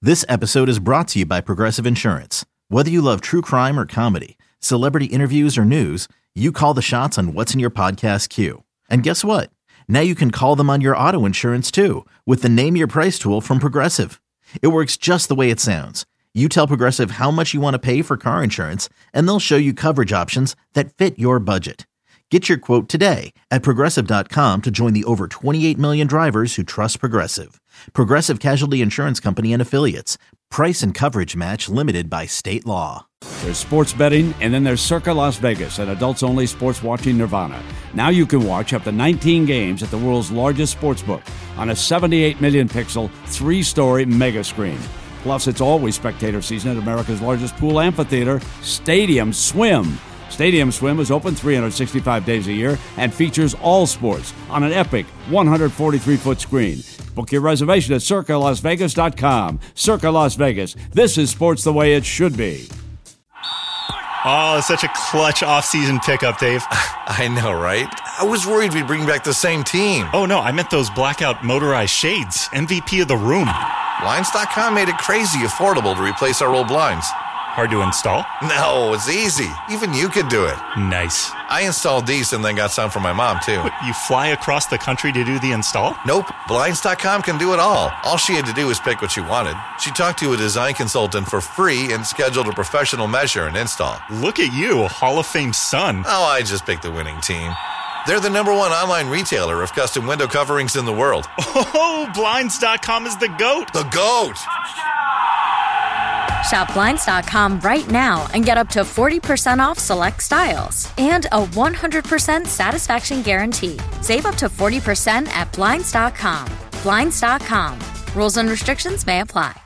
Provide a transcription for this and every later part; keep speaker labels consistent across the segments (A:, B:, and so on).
A: This episode is brought to you by Progressive Insurance. Whether you love true crime or comedy, celebrity interviews or news, you call the shots on what's in your podcast queue. And guess what? Now you can call them on your auto insurance too with the Name Your Price tool from Progressive. It works just the way it sounds. You tell Progressive how much you want to pay for car insurance, and they'll show you coverage options that fit your budget. Get your quote today at Progressive.com to join the over 28 million drivers who trust Progressive. Progressive Casualty Insurance Company and Affiliates. Price and coverage match limited by state law.
B: There's sports betting, and then there's Circa Las Vegas, an adults-only sports watching nirvana. Now you can watch up to 19 games at the world's largest sportsbook on a 78 million pixel, 3-story mega screen. Plus, it's always spectator season at America's largest pool amphitheater, Stadium Swim. Stadium Swim is open 365 days a year and features all sports on an epic 143-foot screen. Book your reservation at CircaLasVegas.com. Circa Las Vegas. This is sports the way it should be.
C: Oh, such a clutch off-season pickup, Dave.
D: I know, right? I was worried we'd bring back the same team.
C: Oh, no, I meant those blackout motorized shades. MVP of the room.
D: Blinds.com made it crazy affordable to replace our old blinds.
C: Hard to install?
D: No, it's easy. Even you could do it.
C: Nice.
D: I installed these and then got some for my mom, too.
C: What, you fly across the country to do the install?
D: Nope. Blinds.com can do it all. All she had to do was pick what she wanted. She talked to a design consultant for free and scheduled a professional measure and install.
C: Look at you, a Hall of Fame son.
D: Oh, I just picked the winning team. They're the #1 online retailer of custom window coverings in the world.
C: Oh, Blinds.com is the GOAT.
D: The GOAT!
E: Shop Blinds.com right now and get up to 40% off select styles and a 100% satisfaction guarantee. Save up to 40% at Blinds.com. Blinds.com. Rules and restrictions may apply.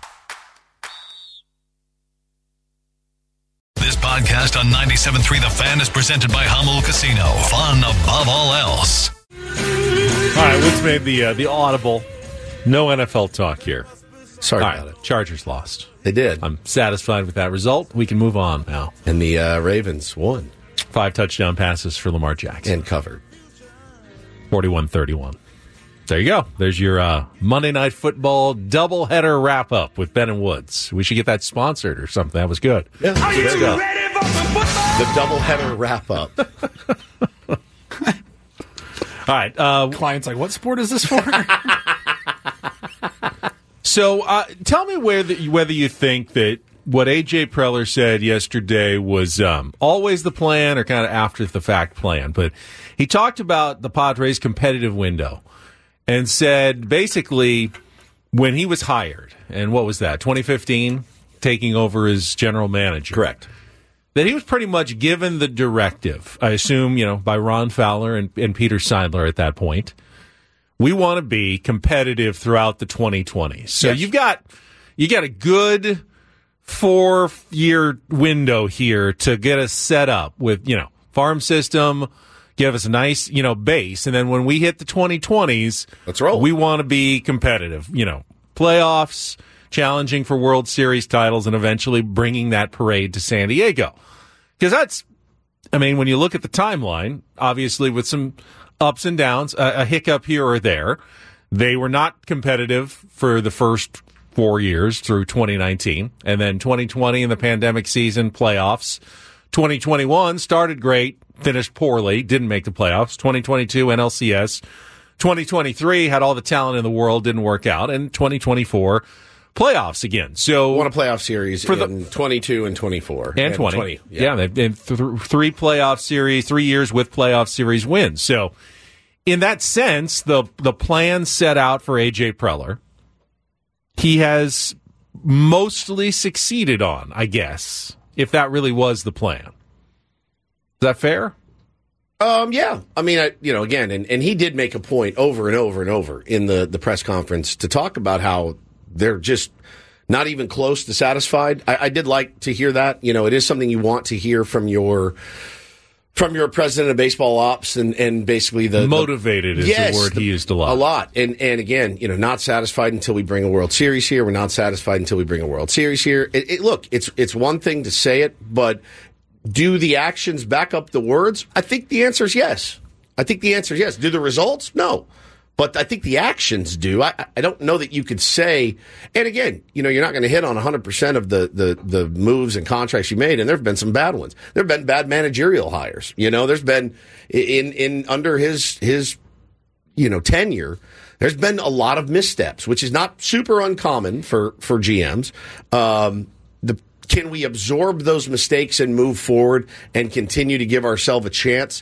F: This podcast on 97.3 The Fan is presented by Hummel Casino. Fun above all else.
G: All right, let's make the audible. No NFL talk here.
H: Sorry
G: All
H: about
G: right,
H: it.
G: Chargers lost.
H: They did.
G: I'm satisfied with that result. We can move on now.
H: And the Ravens won.
G: 5 touchdown passes for Lamar Jackson.
H: And covered.
G: 41-31. There you go. There's your Monday Night Football doubleheader wrap-up with Ben and Woods. We should get that sponsored or something. That was good.
H: Yeah,
I: Are you ready for some football?
H: the doubleheader wrap-up.
G: All right.
J: Client's like, what sport is this for?
G: So tell me whether you think that what A.J. Preller said yesterday was always the plan or kind of after-the-fact plan. But he talked about the Padres' competitive window and said basically when he was hired, and what was that, 2015, taking over as general manager.
H: Correct.
G: That he was pretty much given the directive, I assume, by Ron Fowler and Peter Seidler at that point. We want to be competitive throughout the 2020s. So
H: yes.
G: you got a good 4-year window here to get us set up with, farm system, give us a nice, base. And then when we hit the 2020s,
H: let's roll.
G: We want to be competitive, playoffs, challenging for World Series titles, and eventually bringing that parade to San Diego. Because when you look at the timeline, obviously with some ups and downs, a hiccup here or there. They were not competitive for the first 4 years through 2019. And then 2020 in the pandemic season, playoffs. 2021 started great, finished poorly, didn't make the playoffs. 2022 NLCS. 2023 had all the talent in the world, didn't work out. And 2024 playoffs again. So
H: won a playoff series in 22 and 24.
G: And 20. Yeah, they've been 3 playoff series, 3 years with playoff series wins. So in that sense, the plan set out for A.J. Preller, he has mostly succeeded on, I guess, if that really was the plan. Is that fair?
H: Yeah. Again, and he did make a point over and over and over in the press conference to talk about how they're just not even close to satisfied. I did like to hear that. It is something you want to hear from your president of baseball ops and basically the
G: motivated is the word he used a lot.
H: A lot. And again, not satisfied until we bring a World Series here. We're not satisfied until we bring a World Series here. Look, it's one thing to say it, but do the actions back up the words? I think the answer is yes. Do the results? No. But I think the actions do. I don't know that you could say, and again, you're not going to hit on 100% of the moves and contracts you made, and there have been some bad ones. There have been bad managerial hires. There's been in under his tenure, there's been a lot of missteps, which is not super uncommon for GMs. Can we absorb those mistakes and move forward and continue to give ourselves a chance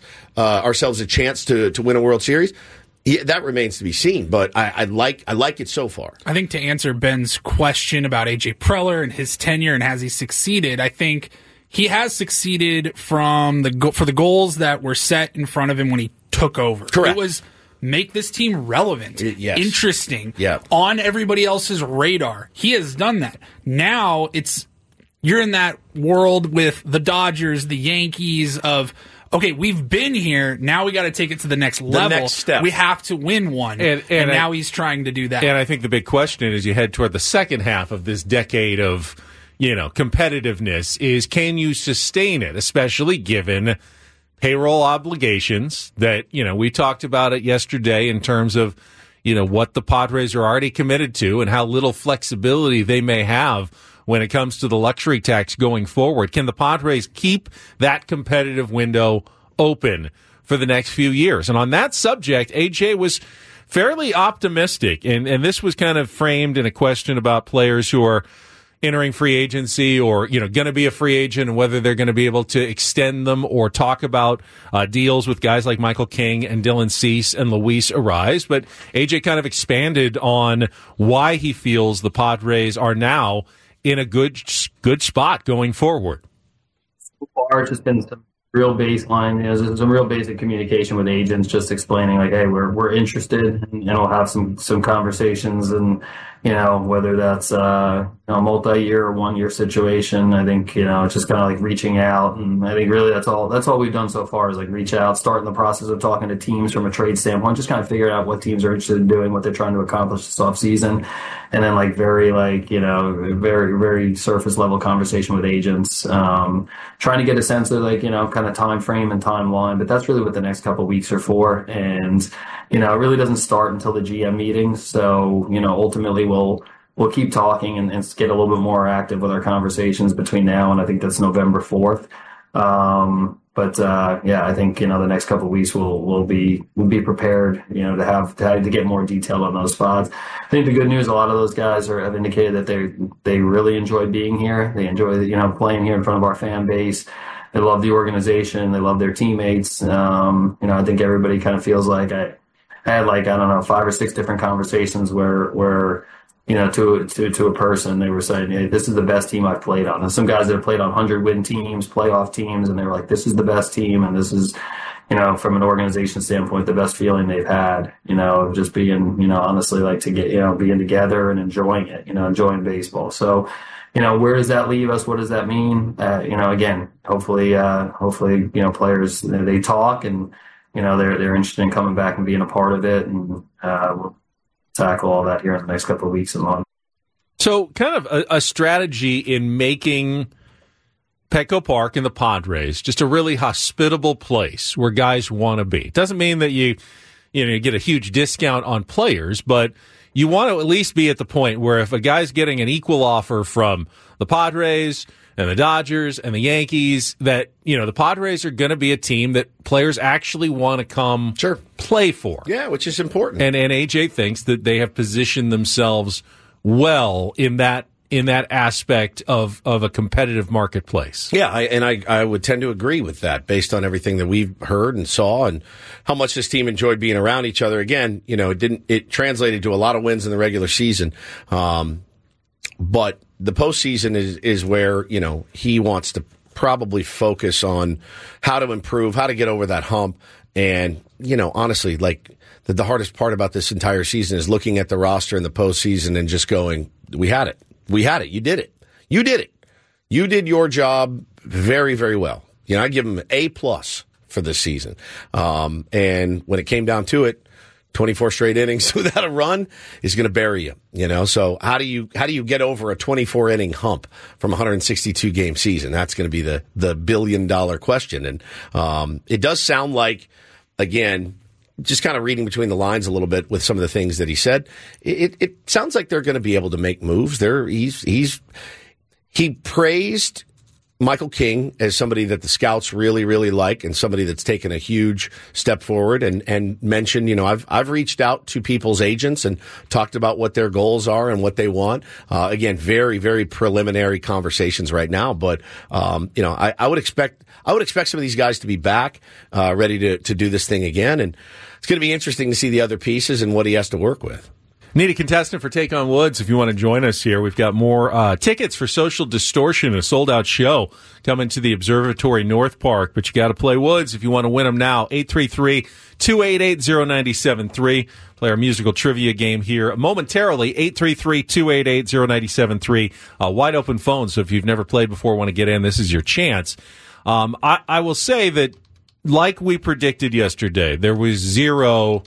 H: to win a World Series? Yeah, that remains to be seen, but I like it so far.
J: I think to answer Ben's question about A.J. Preller and his tenure and has he succeeded, I think he has succeeded for the goals that were set in front of him when he took over.
H: Correct.
J: It was make this team relevant, interesting,
H: yeah, on
J: everybody else's radar. He has done that. Now you're in that world with the Dodgers, the Yankees of, okay, we've been here. Now we got to take it to the next level.
H: Next step.
J: We have to win one. And now he's trying to do that.
G: And I think the big question as you head toward the second half of this decade of, competitiveness is, can you sustain it, especially given payroll obligations that, we talked about it yesterday in terms of, what the Padres are already committed to and how little flexibility they may have when it comes to the luxury tax going forward. Can the Padres keep that competitive window open for the next few years? And on that subject, AJ was fairly optimistic, and this was kind of framed in a question about players who are entering free agency or, going to be a free agent and whether they're going to be able to extend them or talk about deals with guys like Michael King and Dylan Cease and Luis Arraez. But AJ kind of expanded on why he feels the Padres are now in a good spot going forward.
K: So far, it's just been some real baseline, some real basic communication with agents, just explaining like, hey, we're interested, and we'll have some conversations, and whether that's a multi-year or 1 year situation. I think it's just kind of like reaching out, and I think really that's all we've done so far is like reach out, start in the process of talking to teams from a trade standpoint, just kind of figure out what teams are interested in doing, what they're trying to accomplish this offseason, and then very very surface level conversation with agents, trying to get a sense of kind of time frame and timeline. But that's really what the next couple of weeks are for, and it really doesn't start until the GM meetings. So ultimately we'll keep talking and get a little bit more active with our conversations between now and I think that's November 4th. I think the next couple of weeks we'll be prepared to get more detail on those spots. I think the good news, a lot of those guys have indicated that they really enjoy being here. They enjoy playing here in front of our fan base. They love the organization. They love their teammates. I think everybody kind of feels like I had 5 or 6 different conversations where to a person, they were saying, hey, this is the best team I've played on. And some guys that have played on 100-win teams, playoff teams, and they were like, this is the best team, and this is, from an organization standpoint, the best feeling they've had, of just being, honestly, to get, being together and enjoying it, enjoying baseball. So, where does that leave us? What does that mean? Again, hopefully, players, they talk and, they're interested in coming back and being a part of it, and we'll tackle all that here in the next couple of weeks and months.
G: So kind of a strategy in making Petco Park and the Padres just a really hospitable place where guys want to be. It doesn't mean that you get a huge discount on players, but you want to at least be at the point where if a guy's getting an equal offer from the Padres and the Dodgers and the Yankees, that, the Padres are going to be a team that players actually want to come play for.
H: Yeah, which is important.
G: And AJ thinks that they have positioned themselves well in that aspect of a competitive marketplace.
H: Yeah, I would tend to agree with that based on everything that we've heard and saw and how much this team enjoyed being around each other. Again, it translated to a lot of wins in the regular season. But the postseason is where, he wants to probably focus on how to improve, how to get over that hump. And, honestly, the hardest part about this entire season is looking at the roster in the postseason and just going, we had it. We had it. You did it. You did it. You did your job very, very well. I give them an A+ for this season. And when it came down to it, 24 straight innings without a run is going to bury you, So how do you get over a 24 inning hump from a 162 game season? That's going to be the $1 billion question. And it does sound like, again, just kind of reading between the lines a little bit with some of the things that he said, it sounds like they're going to be able to make moves. He praised Michael King as somebody that the scouts really, really like and somebody that's taken a huge step forward and mentioned, I've reached out to people's agents and talked about what their goals are and what they want. Again, very, very preliminary conversations right now, but, I would expect some of these guys to be back, ready to do this thing again. And it's going to be interesting to see the other pieces and what he has to work with.
G: Need a contestant for Take on Woods if you want to join us here. We've got more tickets for Social Distortion, a sold-out show coming to the Observatory North Park, but you got to play Woods if you want to win them now. 833-288-0973. Play our musical trivia game here momentarily. 833-288-0973. Wide open phone, so if you've never played before, want to get in, this is your chance. I will say that, like we predicted yesterday, there was zero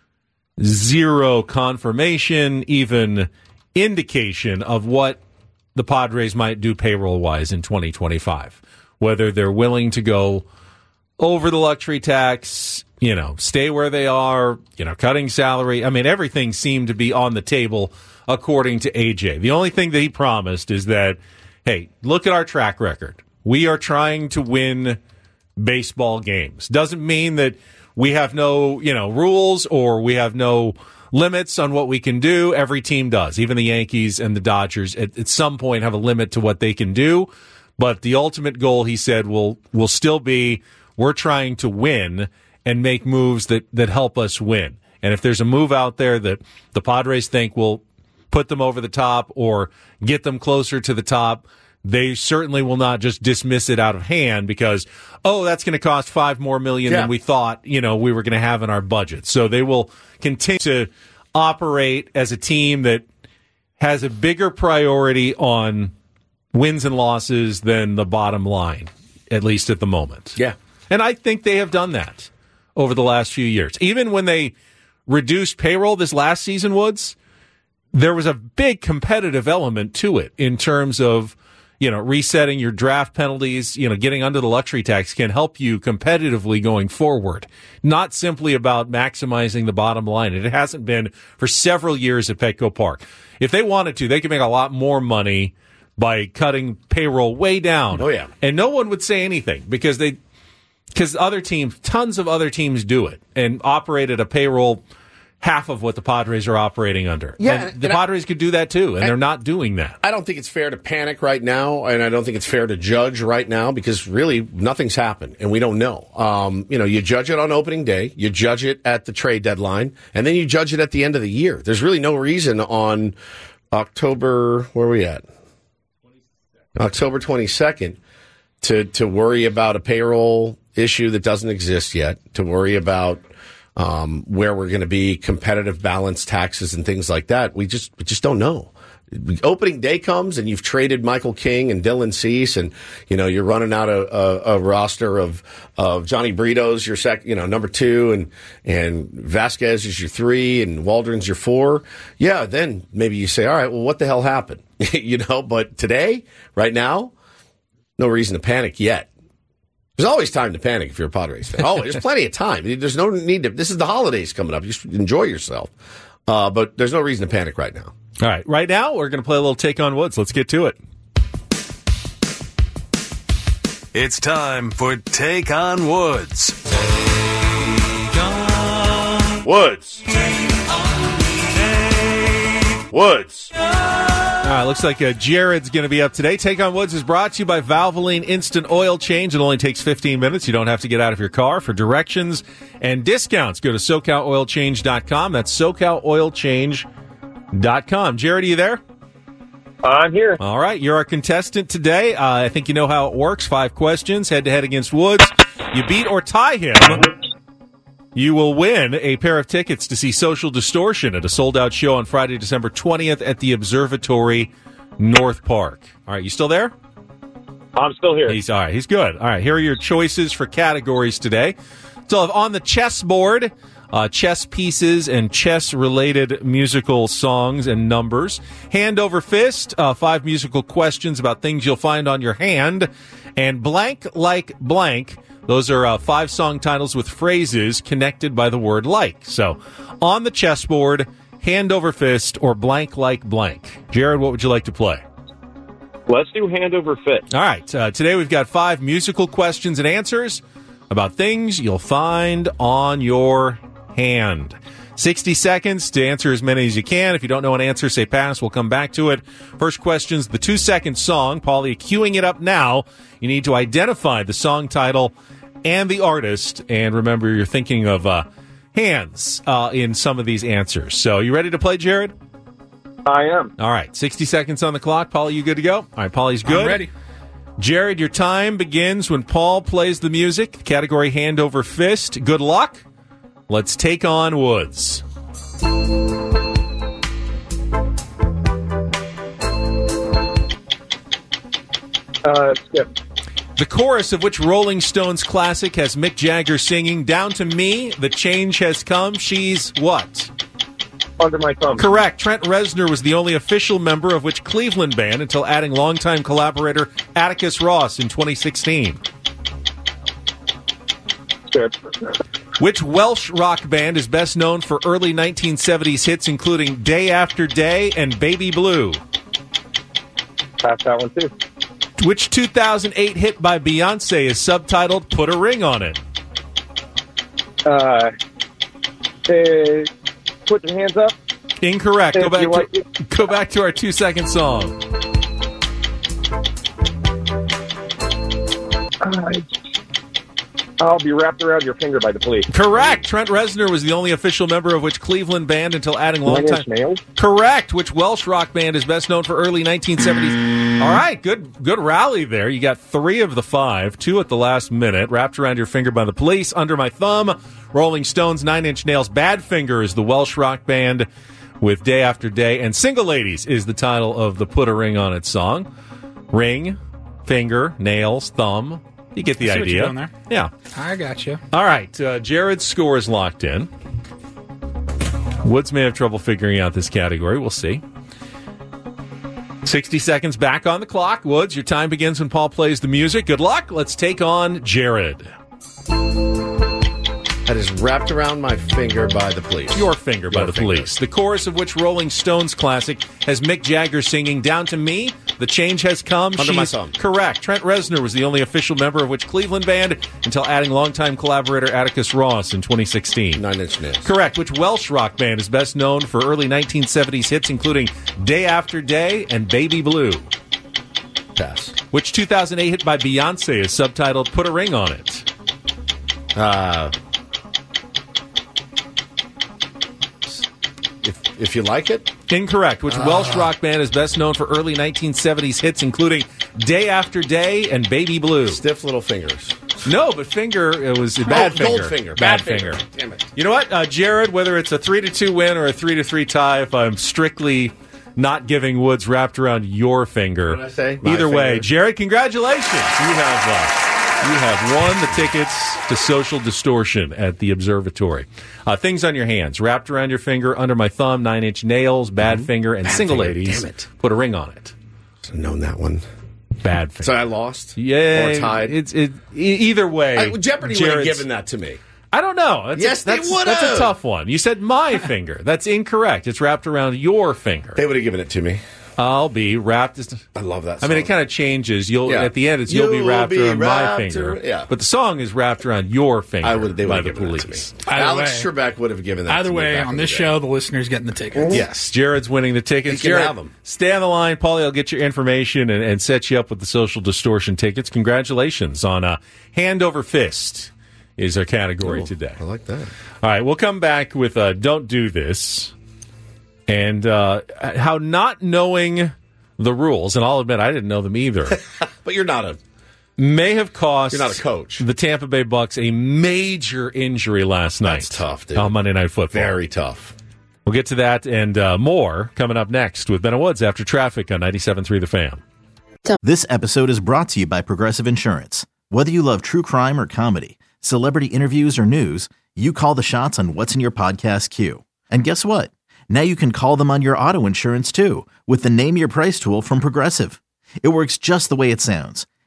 G: confirmation, even indication of what the Padres might do payroll-wise in 2025. Whether they're willing to go over the luxury tax, stay where they are, cutting salary. I mean, everything seemed to be on the table according to AJ. The only thing that he promised is that, hey, look at our track record. We are trying to win baseball games. Doesn't mean that we have no, rules or we have no limits on what we can do. Every team does. Even the Yankees and the Dodgers at some point have a limit to what they can do. But the ultimate goal, he said, will still be we're trying to win and make moves that help us win. And if there's a move out there that the Padres think will put them over the top or get them closer to the top, they certainly will not just dismiss it out of hand because, that's going to cost $5 more million than we thought, we were going to have in our budget. So they will continue to operate as a team that has a bigger priority on wins and losses than the bottom line, at least at the moment.
H: Yeah.
G: And I think they have done that over the last few years. Even when they reduced payroll this last season, Woods, there was a big competitive element to it in terms of resetting your draft penalties, getting under the luxury tax can help you competitively going forward. Not simply about maximizing the bottom line. And it hasn't been for several years at Petco Park. If they wanted to, they could make a lot more money by cutting payroll way down.
H: Oh, yeah.
G: And no one would say anything because other teams, tons of other teams do it and operate at a payroll half of what the Padres are operating under.
H: Yeah,
G: and the Padres could do that too, and they're not doing that.
H: I don't think it's fair to panic right now, and I don't think it's fair to judge right now because really nothing's happened, and we don't know. You judge it on opening day, you judge it at the trade deadline, and then you judge it at the end of the year. There's really no reason on October, where are we at? October 22nd to worry about a payroll issue that doesn't exist yet, to worry about where we're going to be, competitive balance taxes and things like that. We just don't know. Opening day comes and you've traded Michael King and Dylan Cease and, you're running out a roster of Johnny Brito's your number 2 and Vasquez is your 3 and Waldron's your 4. Yeah. Then maybe you say, all right, well, what the hell happened? But today, right now, no reason to panic yet. There's always time to panic if you're a Padres fan. Oh, there's plenty of time. There's no need to. This is the holidays coming up. You should enjoy yourself. But there's no reason to panic right now.
G: All right. Right now, we're going to play a little Take on Woods. Let's get to it.
F: It's time for Take on Woods. Take on
G: Woods.
F: Take on
G: Woods. All right, looks like Jared's going to be up today. Take on Woods is brought to you by Valvoline Instant Oil Change. It only takes 15 minutes. You don't have to get out of your car. For directions and discounts, go to SoCalOilChange.com. That's SoCalOilChange.com. Jared, are you there?
L: I'm here.
G: All right, you're our contestant today. I think you know how it works. 5 questions, head-to-head against Woods. You beat or tie him, you will win a pair of tickets to see Social Distortion at a sold-out show on Friday, December 20th at the Observatory North Park. All right, you still there?
L: I'm still here.
G: He's all right. He's good. All right, here are your choices for categories today. So on the chessboard, chess pieces and chess-related musical songs and numbers. Hand over fist, 5 musical questions about things you'll find on your hand. And blank like blank, Those are 5 song titles with phrases connected by the word like. So, on the chessboard, hand over fist, or blank like blank. Jared, what would you like to play?
L: Let's do hand over fist.
G: All right. Today we've got 5 musical questions and answers about things you'll find on your hand. 60 seconds to answer as many as you can. If you don't know an answer, say pass. We'll come back to it. First question's the 2-second song. Paulie, queuing it up now. You need to identify the song title and the artist. And remember, you're thinking of hands in some of these answers. So, you ready to play, Jared?
L: I am.
G: All right. 60 seconds on the clock. Paulie, you good to go? All right, Paulie's good.
J: I'm ready.
G: Jared, your time begins when Paul plays the music. Category hand over fist. Good luck. Let's take on Woods.
L: Skip.
G: The chorus of which Rolling Stones classic has Mick Jagger singing, "Down to me, the change has come, she's what?"
L: Under my thumb.
G: Correct. Trent Reznor was the only official member of which Cleveland band until adding longtime collaborator Atticus Ross in 2016?
L: Skip.
G: Which Welsh rock band is best known for early 1970s hits including Day After Day and Baby Blue?
L: Pass that one, too.
G: Which 2008 hit by Beyonce is subtitled Put a Ring on It?
L: Put your hands up.
G: Incorrect. Go back to our 2-second song.
L: I'll be wrapped around your finger by the police.
G: Correct. Trent Reznor was the only official member of which Cleveland band until adding
L: Nine
G: longtime.
L: Inch Nails.
G: Correct. Which Welsh rock band is best known for early 1970s? All right, good rally there. You got 3 of the 5, 2 at the last minute. Wrapped Around Your Finger by the Police, Under My Thumb, Rolling Stones, 9 Inch Nails, Badfinger is the Welsh rock band with Day After Day, and Single Ladies is the title of the Put a Ring on It song. Ring, finger, nails, thumb. You get the
J: I see
G: idea.
J: what you're doing there.
G: Yeah.
J: I got you.
G: All right, Jared's score is locked in. Woods may have trouble figuring out this category. We'll see. 60 seconds back on the clock. Woods, your time begins when Paul plays the music. Good luck. Let's take on Jared.
H: That is Wrapped Around My Finger by the Police.
G: Your Finger by the Police. The chorus of which Rolling Stones classic has Mick Jagger singing, "Down to me, the change has come,
H: Under My
G: she's..."
H: Thumb.
G: Correct. Trent Reznor was the only official member of which Cleveland band until adding longtime collaborator Atticus Ross in 2016?
H: 9 Inch Nails.
G: Correct. Which Welsh rock band is best known for early 1970s hits including Day After Day and Baby Blue?
H: Pass.
G: Which 2008 hit by Beyonce is subtitled Put a Ring on It?
H: If you like it?
G: Incorrect. Which Welsh rock band is best known for early 1970s hits including Day After Day and Baby Blue?
H: Stiff Little Fingers.
G: No, but Finger, it was Badfinger.
H: Goldfinger.
G: Badfinger.
H: Damn it.
G: You know what, Jared, whether it's a 3-2 win or a 3-3 tie, if I'm strictly not giving Woods Wrapped Around Your Finger.
H: What did I say? My
G: Either way,
H: finger.
G: Jared, congratulations. You have won the tickets to Social Distortion at the Observatory. Things on your hands: Wrapped Around Your Finger, Under My Thumb, 9 Inch Nails, Badfinger, and Single Ladies.
H: Damn it.
G: Put a Ring on It.
H: I've known that one.
G: Badfinger.
H: So I lost?
G: Yeah.
H: Or tied?
G: Either way.
H: Jeopardy would have given that to me.
G: I don't know.
H: They would
G: That's a
H: have.
G: tough one. You said my finger. That's incorrect. It's Wrapped Around Your Finger.
H: They would have given it to me.
G: I'll be wrapped.
H: I love that
G: I
H: song.
G: mean, it kind of changes.
H: Yeah.
G: At the end, it's you'll be wrapped around my
H: wrapped
G: finger.
H: yeah.
G: But the song is Wrapped Around Your Finger
H: They
G: by
H: would
G: the
H: have given that
G: Police.
H: to me. Alex Trebek would have given that
J: Either
H: to me.
J: way,
H: back
J: on
H: in
J: this
H: the day.
J: show, the listener's getting the tickets.
G: Yes, Jared's winning the tickets.
H: He can
G: Jared,
H: have them.
G: stay on the line. Paulie, I'll get your information and set you up with the Social Distortion tickets. Congratulations on Hand Over Fist is our category today.
H: I like that.
G: All right, we'll come back with Don't Do This and how not knowing the rules, and I'll admit I didn't know them either,
H: But you're not
G: may have cost
H: You're not a coach.
G: the Tampa Bay Bucks a major injury last night.
H: That's tough, dude.
G: On Monday Night Football.
H: Very tough.
G: We'll get to that and more coming up next with Ben Woods after traffic on 97.3 The Fan.
A: This episode is brought to you by Progressive Insurance. Whether you love true crime or comedy, celebrity interviews or news, you call the shots on what's in your podcast queue. And guess what? Now you can call them on your auto insurance too with the Name Your Price tool from Progressive. It works just the way it sounds.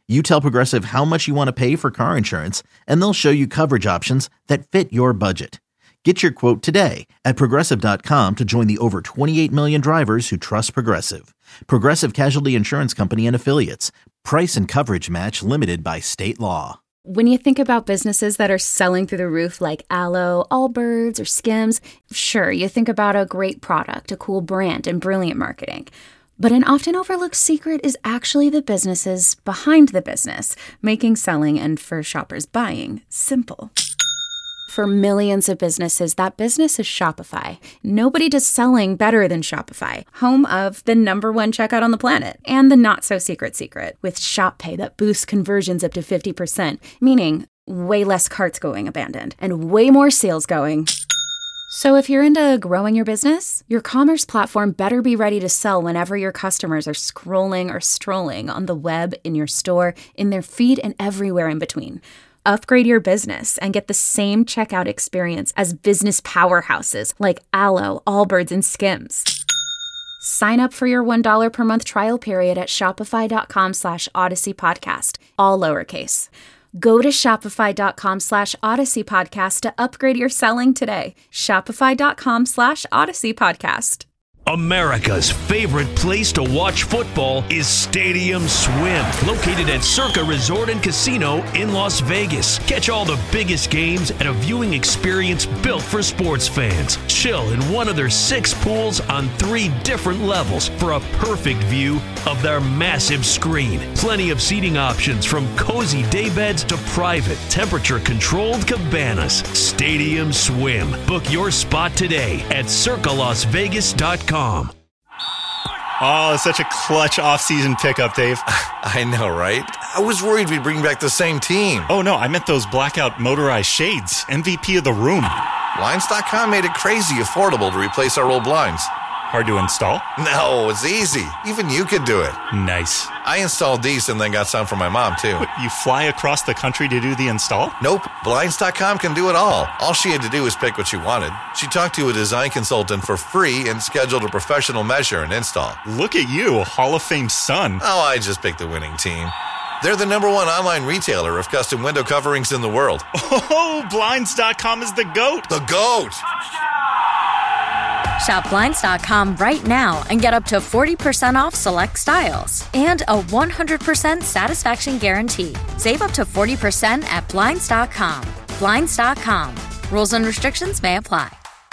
A: You tell Progressive how much you want to pay for car insurance, and they'll show you coverage options that fit your budget. Get your quote today at Progressive.com to join the over 28 million drivers who trust Progressive. Progressive Casualty Insurance Company and Affiliates. Price and coverage match limited by state law.
M: When you think about businesses that are selling through the roof like Aloe, Allbirds, or Skims, sure, you think about a great product, a cool brand, and brilliant marketing. But an often overlooked secret is actually the businesses behind the business, making selling and, for shoppers, buying simple. For millions of businesses, that business is Shopify. Nobody does selling better than Shopify, home of the #1 checkout on the planet and the not-so-secret secret with Shop Pay that boosts conversions up to 50%, meaning way less carts going abandoned and way more sales going. So if you're into growing your business, your commerce platform better be ready to sell whenever your customers are scrolling or strolling on the web, in your store, in their feed, and everywhere in between. Upgrade your business and get the same checkout experience as business powerhouses like Aloe, Allbirds, and Skims. Sign up for your $1 per month trial period at shopify.com/Odyssey Podcast, all lowercase. Go to shopify.com/Odyssey Podcast to upgrade your selling today. Shopify.com/Odyssey Podcast.
N: America's favorite place to watch football is Stadium Swim, located at Circa Resort and Casino in Las Vegas. Catch all the biggest games at a viewing experience built for sports fans. Chill in one of their 6 pools on 3 different levels for a perfect view of their massive screen. Plenty of seating options from cozy daybeds to private, temperature-controlled cabanas. Stadium Swim. Book your spot today at circalasvegas.com.
C: Oh, it's such a clutch off-season pickup, Dave.
D: I know, right? I was worried we'd bring back the same team.
C: Oh, no, I meant those blackout motorized shades. MVP of the room.
D: Blinds.com made it crazy affordable to replace our old blinds.
C: Hard to install?
D: No, it's easy. Even you could do it.
C: Nice.
D: I installed these and then got some for my mom, too.
C: What, you fly across the country to do the install?
D: Nope. Blinds.com can do it all. All she had to do was pick what she wanted. She talked to a design consultant for free and scheduled a professional measure and install.
C: Look at you, a Hall of Fame son.
D: Oh, I just picked the winning team. They're the #1 online retailer of custom window coverings in the world.
C: Oh, Blinds.com is the GOAT.
D: The GOAT!
E: Shop Blinds.com right now and get up to 40% off select styles and a 100% satisfaction guarantee. Save up to 40% at Blinds.com. Blinds.com. Rules and restrictions may apply.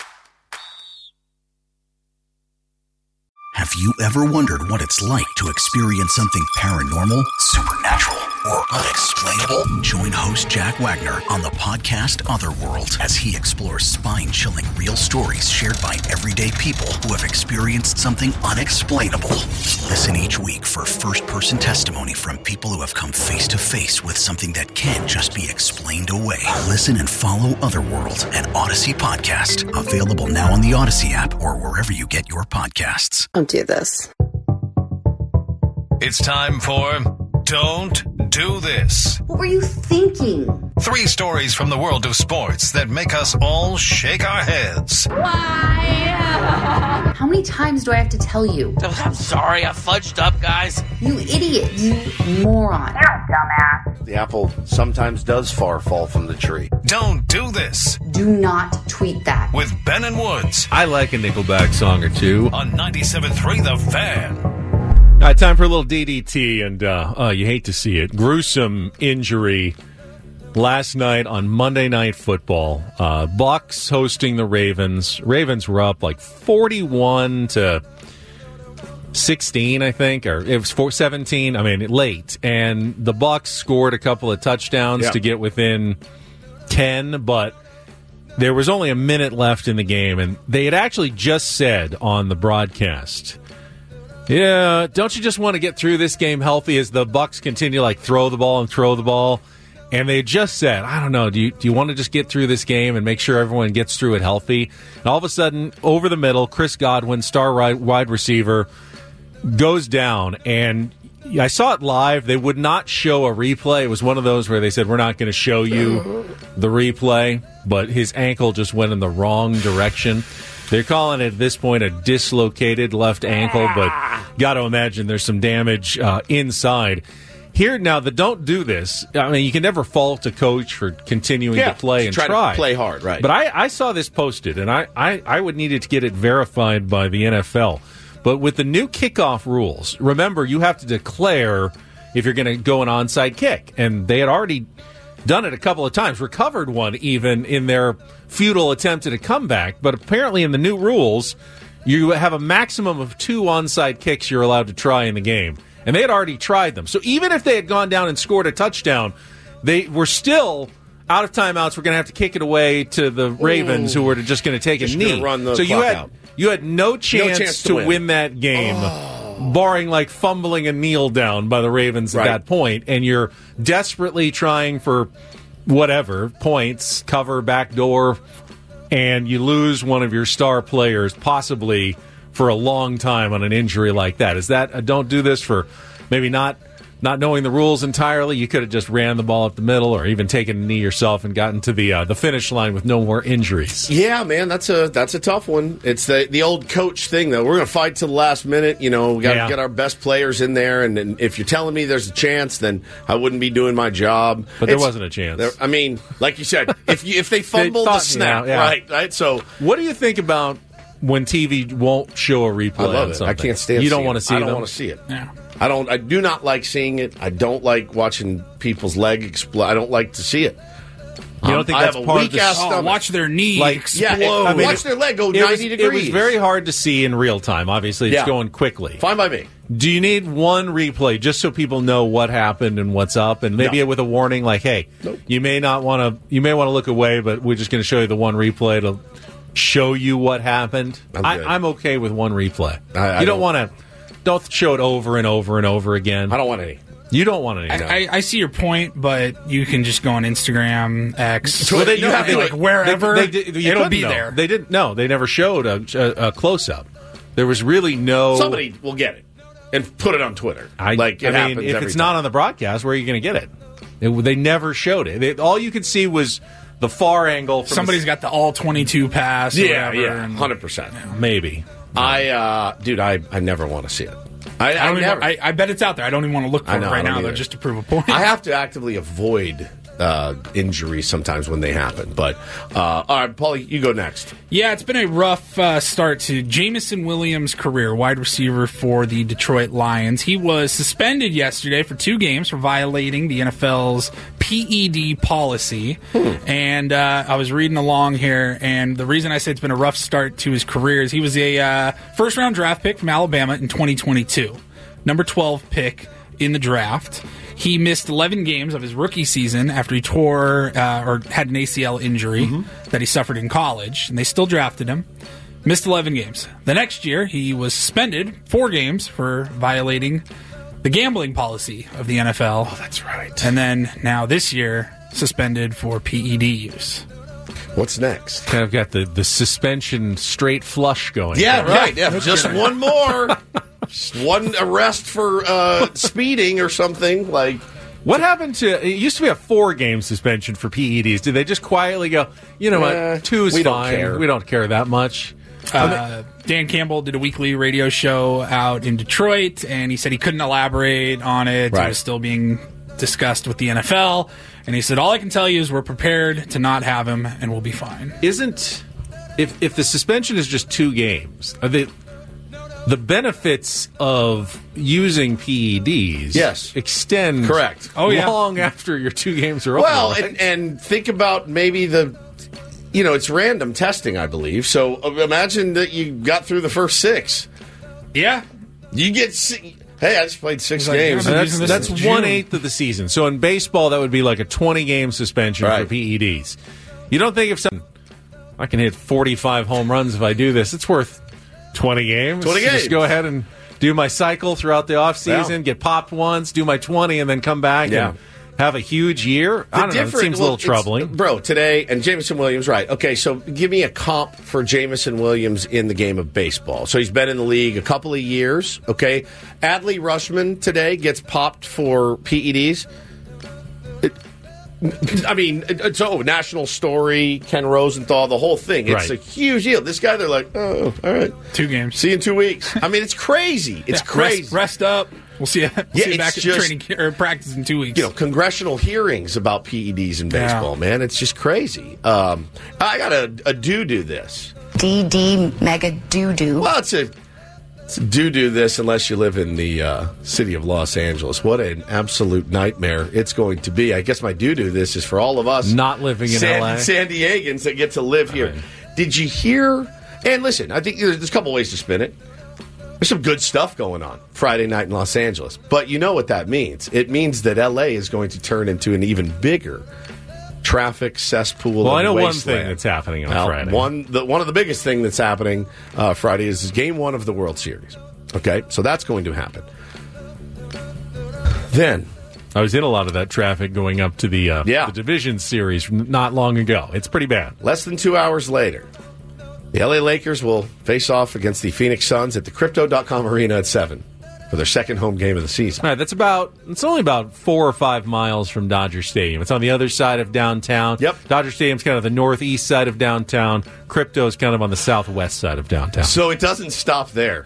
O: Have you ever wondered what it's like to experience something paranormal, supernatural, or unexplainable? Join host Jack Wagner on the podcast Otherworld as he explores spine-chilling real stories shared by everyday people who have experienced something unexplainable. Listen each week for first-person testimony from people who have come face-to-face with something that can't just be explained away. Listen and follow Otherworld, an Odyssey podcast. Available now on the Odyssey app or wherever you get your podcasts.
P: Don't do this.
F: It's time for Don't Do This.
P: What were you thinking?
F: 3 stories from the world of sports that make us all shake our heads.
P: Why? How many times do I have to tell you?
Q: I'm sorry, I fudged up, guys.
P: You idiot. You moron.
R: You're a dumbass.
H: The apple sometimes does fall from the tree.
F: Don't do this.
P: Do not tweet that.
F: With Ben and Woods.
G: I like a Nickelback song or two.
F: On 97.3 The Fan.
G: All right, time for a little DDT, and you hate to see it. Gruesome injury last night on Monday Night Football. Bucks hosting the Ravens. Ravens were up like 41-16, I think, or it was 17. I mean, late, and the Bucks scored a couple of touchdowns to get within 10, but there was only a minute left in the game, and they had actually just said on the broadcast, yeah, don't you just want to get through this game healthy as the Bucks continue to throw the ball? And they just said, I don't know, do you want to just get through this game and make sure everyone gets through it healthy? And all of a sudden, over the middle, Chris Godwin, star wide receiver, goes down. And I saw it live. They would not show a replay. It was one of those where they said, we're not going to show you the replay. But his ankle just went in the wrong direction. They're calling it at this point a dislocated left ankle, but got to imagine there's some damage inside. Here now, the don't do this. I mean, you can never fault a coach for continuing to play and
H: try to play hard, right?
G: But I saw this posted, and I would need it to get it verified by the NFL. But with the new kickoff rules, remember, you have to declare if you're going to go an onside kick. And they had already done it a couple of times, recovered one even in their futile attempt at a comeback. But apparently in the new rules, you have a maximum of 2 onside kicks you're allowed to try in the game. And they had already tried them. So even if they had gone down and scored a touchdown, they were still out of timeouts. We're going to have to kick it away to the Ravens, who were just going to take a knee.
H: So
G: you had no chance to win that game, barring like fumbling a kneel down by the Ravens at that point, and you're desperately trying for whatever points, cover, backdoor, and you lose one of your star players, possibly for a long time on an injury like that. Is that a don't do this for maybe not knowing the rules entirely? You could have just ran the ball up the middle, or even taken a knee yourself and gotten to the finish line with no more injuries.
H: Yeah, man, that's a tough one. It's the old coach thing, though. We're going to fight to the last minute. You know, we got to get our best players in there, and if you're telling me there's a chance, then I wouldn't be doing my job.
G: But there wasn't a chance.
H: I mean, like you said, if they fumble the snap, right. So,
G: what do you think about when TV won't show a replay?
H: I love it. I can't stand.
G: You don't want to see it.
H: I don't want to see it. Yeah. I do not like seeing it. I don't like watching people's leg explode. I don't like to see it.
G: You don't think that's part of
J: the watch their knee explode.
H: Watch their leg go 90 degrees.
G: It was very hard to see in real time. Obviously, it's going quickly.
H: Fine by me.
G: Do you need one replay just so people know what happened and what's up, and maybe with a warning like, "Hey, you may want to look away, but we're just going to show you the one replay to show you what happened." I'm okay with one replay. You don't want to. Don't show it over and over and over again.
H: I don't want any.
G: You don't want any.
J: I see your point, but you can just go on Instagram, X,
H: well, you have to,
J: like wherever. It'll be there.
G: They didn't. No, they never showed a close up. There was really no.
H: Somebody will get it and put it on Twitter.
G: I mean, if it's not on the broadcast, where are you going to get it? They never showed it. All you could see was the far angle.
J: Somebody's got the all 22 pass.
H: Yeah, 100%.
G: Maybe.
H: I never want to see it.
J: I bet it's out there. I don't even want to look for it right now, though, just to prove a point.
H: I have to actively avoid injuries sometimes when they happen. But, all right, Paulie, you go next.
J: Yeah, it's been a rough start to Jameson Williams' career, wide receiver for the Detroit Lions. He was suspended yesterday for 2 games for violating the NFL's PED policy. And I was reading along here, and the reason I say it's been a rough start to his career is he was a first-round draft pick from Alabama in 2022, number 12 pick in the draft. He missed 11 games of his rookie season after he tore or had an ACL injury that he suffered in college, and they still drafted him. Missed 11 games. The next year, he was suspended 4 games for violating the gambling policy of the NFL.
H: Oh, that's right.
J: And then now this year, suspended for PED use.
H: What's next?
G: Kind of got the suspension straight flush going.
H: Yeah, right. Yeah, just one more. Just one arrest for speeding or something. Like,
G: what happened to? It used to be a 4-game suspension for PEDs. Did they just quietly go? You know what? 2's fine.
H: Don't care.
G: We don't care that much.
J: Dan Campbell did a weekly radio show out in Detroit, and he said he couldn't elaborate on it. Right. It was still being discussed with the NFL, and he said, all I can tell you is we're prepared to not have him, and we'll be fine.
G: If the suspension is just 2 games, the benefits of using PEDs extend long after your 2 games are over.
H: Well,
G: right?
H: and think about maybe it's random testing, I believe. So imagine that you got through the first 6.
J: Yeah.
H: You get... Hey, I just played 6 games.
G: That's 1/8 of the season. So in baseball, that would be like a 20-game suspension for PEDs. You don't think if I can hit 45 home runs if I do this, it's worth 20 games.
H: 20 games.
G: Just go ahead and do my cycle throughout the offseason, get popped once, do my 20, and then come back and have a huge year. I don't know. It seems a little troubling.
H: Bro, today, and Jameson Williams, right. Okay, so give me a comp for Jameson Williams in the game of baseball. So he's been in the league a couple of years, okay? Adley Rutschman today gets popped for PEDs. National story, Ken Rosenthal, the whole thing. It's a huge deal. This guy, they're like, oh, all right.
J: 2 games.
H: See you in 2 weeks. I mean, it's crazy. It's crazy.
J: Rest up. We'll see you back at training or practice in 2 weeks.
H: Congressional hearings about PEDs in baseball, man. It's just crazy. I got a do this.
P: DD mega doo-doo.
H: Well, it's a do this unless you live in the city of Los Angeles. What an absolute nightmare it's going to be. I guess my do this is for all of us
G: not living in LA.
H: San Diegans that get to live here. Did you hear? And listen, I think there's a couple ways to spin it. There's some good stuff going on Friday night in Los Angeles. But you know what that means. It means that LA is going to turn into an even bigger traffic cesspool.
G: Well, I know
H: wasteland.
G: one thing that's happening on Friday.
H: One of the biggest thing that's happening Friday is Game 1 of the World Series. Okay, so that's going to happen. Then
G: I was in a lot of that traffic going up to the Division Series not long ago. It's pretty bad.
H: Less than 2 hours later, the LA Lakers will face off against the Phoenix Suns at the Crypto.com Arena at 7 for their second home game of the season.
G: All right, it's only about 4 or 5 miles from Dodger Stadium. It's on the other side of downtown.
H: Yep.
G: Dodger Stadium's kind of the northeast side of downtown. Crypto's kind of on the southwest side of downtown.
H: So it doesn't stop there.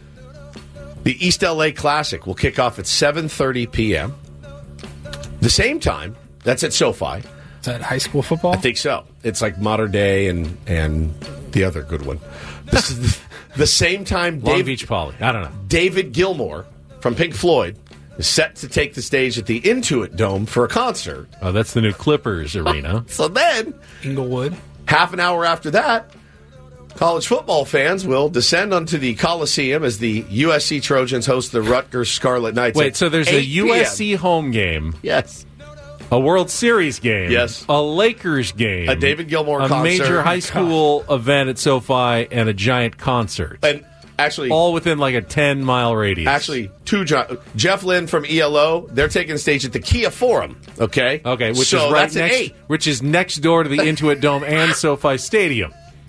H: The East LA Classic will kick off at 7:30 p.m. The same time, that's at SoFi.
J: Is that high school football?
H: I think so. It's like Modern Day and the other good one. This is the same time
G: Long Beach Poly. I don't know.
H: David Gilmour from Pink Floyd is set to take the stage at the Intuit Dome for a concert.
G: Oh, that's the new Clippers arena.
H: So then,
J: Inglewood.
H: Half an hour after that, college football fans will descend onto the Coliseum as the USC Trojans host the Rutgers Scarlet Knights.
G: Wait, so there's a USC home game.
H: Yes.
G: A World Series game.
H: Yes.
G: A Lakers game.
H: A David Gilmour concert.
G: A major high school event at SoFi and a giant concert.
H: And actually,
G: all within like a 10-mile radius.
H: Actually, Jeff Lynne from ELO, they're taking the stage at the Kia Forum. Okay,
G: which is right next, which is next door to the Intuit Dome and SoFi Stadium.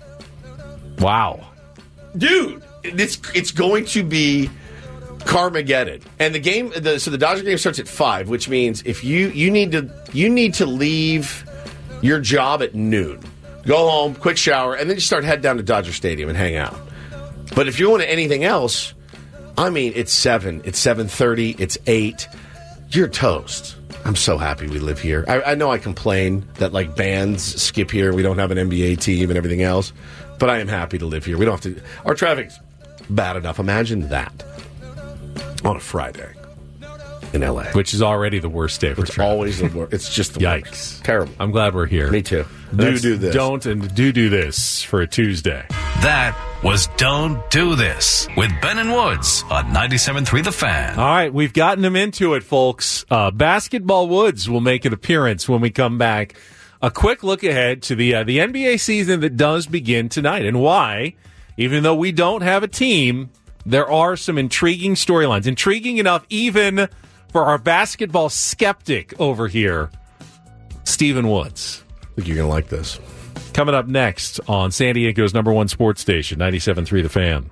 G: Wow,
H: dude, it's going to be Carmageddon. And the game, so the Dodger game starts at 5, which means if you need to leave your job at noon, go home, quick shower, and then you start head down to Dodger Stadium and hang out. But if you're going to anything else, I mean, it's 7, it's 7:30, it's 8. You're toast. I'm so happy we live here. I know I complain that like bands skip here, we don't have an NBA team and everything else, but I am happy to live here. We don't have to. Our traffic's bad enough. Imagine that on a Friday in LA,
G: which is already the worst day for
H: it's
G: traffic.
H: Always the worst. It's just the
G: Yikes.
H: worst. Terrible.
G: I'm glad we're here.
H: Me too.
G: Do this. Do this for a Tuesday.
F: That was Don't Do This with Ben and Woods on 97.3 The Fan.
G: All right, we've gotten them into it, folks. Basketball Woods will make an appearance when we come back. A quick look ahead to the NBA season that does begin tonight and why, even though we don't have a team, there are some intriguing storylines. Intriguing enough even for our basketball skeptic over here, Stephen Woods.
H: I think you're going to like this.
G: Coming up next on San Diego's #1 sports station, 97.3 The Fan.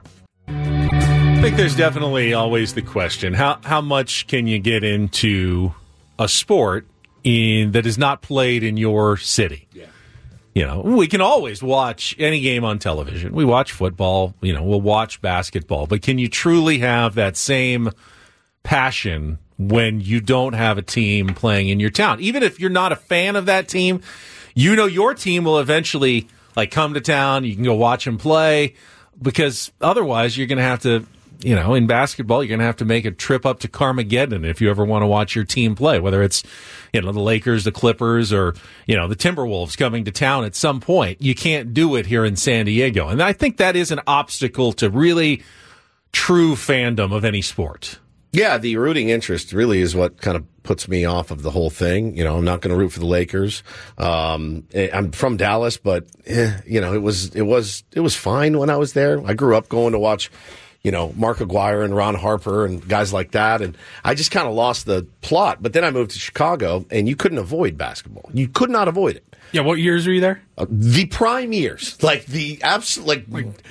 G: I think there's definitely always the question, how much can you get into a sport that is not played in your city? Yeah. You know, we can always watch any game on television. We watch football, we'll watch basketball. But can you truly have that same passion when you don't have a team playing in your town? Even if you're not a fan of that team, your team will eventually come to town. You can go watch them play because otherwise you're going to have to, in basketball, you're going to have to make a trip up to Carmageddon if you ever want to watch your team play, whether it's, the Lakers, the Clippers, or, the Timberwolves coming to town at some point. You can't do it here in San Diego. And I think that is an obstacle to really true fandom of any sport.
H: Yeah, the rooting interest really is what kind of puts me off of the whole thing. I'm not going to root for the Lakers. I'm from Dallas, but it was fine when I was there. I grew up going to watch, Mark Aguirre and Ron Harper and guys like that, and I just kind of lost the plot. But then I moved to Chicago, and you couldn't avoid basketball. You could not avoid it.
J: Yeah, what years were you there?
H: The prime years, the absolute,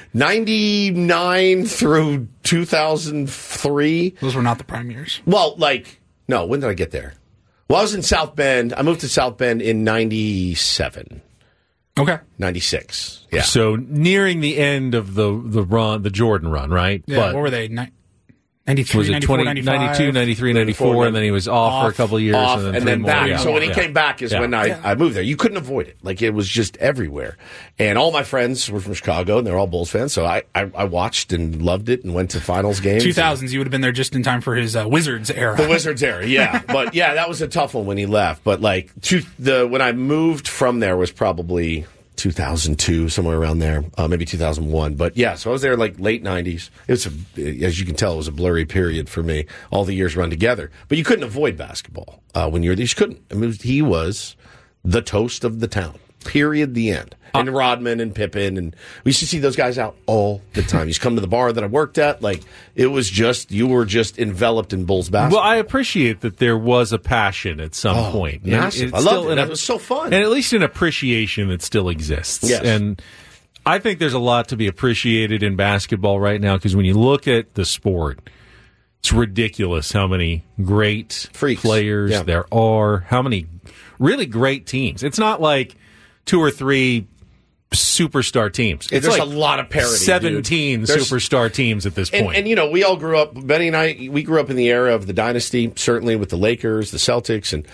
H: 99 through 2003.
J: Those were not the prime years.
H: Well, no, when did I get there? Well, I was in South Bend. I moved to South Bend in 97.
J: Okay.
H: 96. Yeah.
G: So nearing the end of the run, the Jordan run, right?
J: Yeah. What were they? 93,
G: was it
J: 94,
G: 92,
J: 95?
G: 93, 94, and then he was off for a couple of years.
H: And then back.
G: Yeah.
H: So when he
G: Yeah.
H: came back is when I moved there. You couldn't avoid it. Like, it was just everywhere. And all my friends were from Chicago, and they're all Bulls fans. So I watched and loved it and went to finals games.
J: 2000s, you would have been there just in time for his Wizards era.
H: The Wizards era, yeah. But, yeah, that was a tough one when he left. But, like, when I moved from there was probably 2002, somewhere around there, maybe 2001. But yeah, so I was there like late 90s. It's as you can tell, it was a blurry period for me. All the years run together, but you couldn't avoid basketball when you're there. You couldn't. I mean, he was the toast of the town. Period. The end. And Rodman and Pippen, and we used to see those guys out all the time. You used to come to the bar that I worked at. Like, it was just, you were just enveloped in Bulls basketball.
G: Well, I appreciate that there was a passion at some point.
H: Massive. I loved it. That was so fun.
G: And at least an appreciation that still exists.
H: Yes.
G: And I think there's a lot to be appreciated in basketball right now, because when you look at the sport, it's ridiculous how many great players there are, how many really great teams. It's not like 2 or 3 superstar teams. It's
H: There's
G: like
H: a lot of parity.
G: 17 superstar teams at this point.
H: And, you know, we all grew up, Benny and I, we grew up in the era of the dynasty, certainly with the Lakers, the Celtics, and